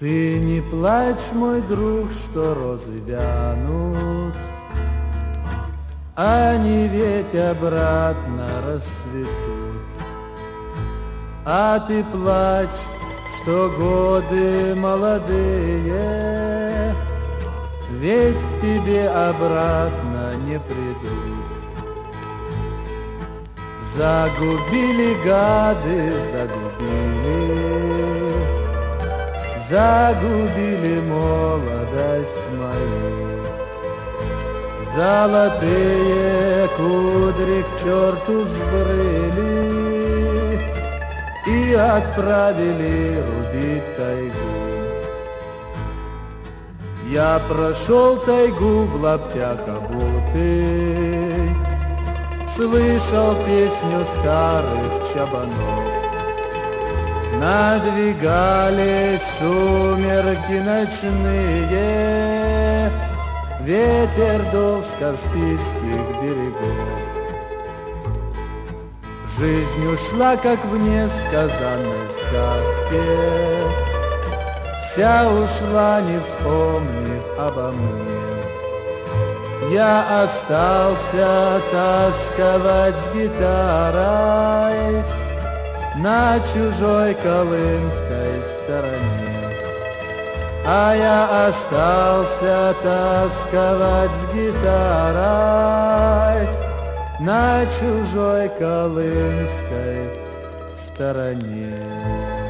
Ты не плачь, мой друг, что розы вянут, они ведь обратно расцветут. А ты плачь, что годы молодые ведь к тебе обратно не придут. Загубили гады, загубили молодость мою. Золотые кудри к черту сбрыли и отправили рубить тайгу. Я прошел тайгу в лаптях обутый, слышал песню старых чабанов. Надвигались сумерки ночные, ветер дул с Каспийских берегов. Жизнь ушла, как в несказанной сказке, вся ушла, не вспомнив обо мне. Я остался тосковать с гитарой на чужой колымской стороне. А я остался тосковать с гитарой на чужой колымской стороне.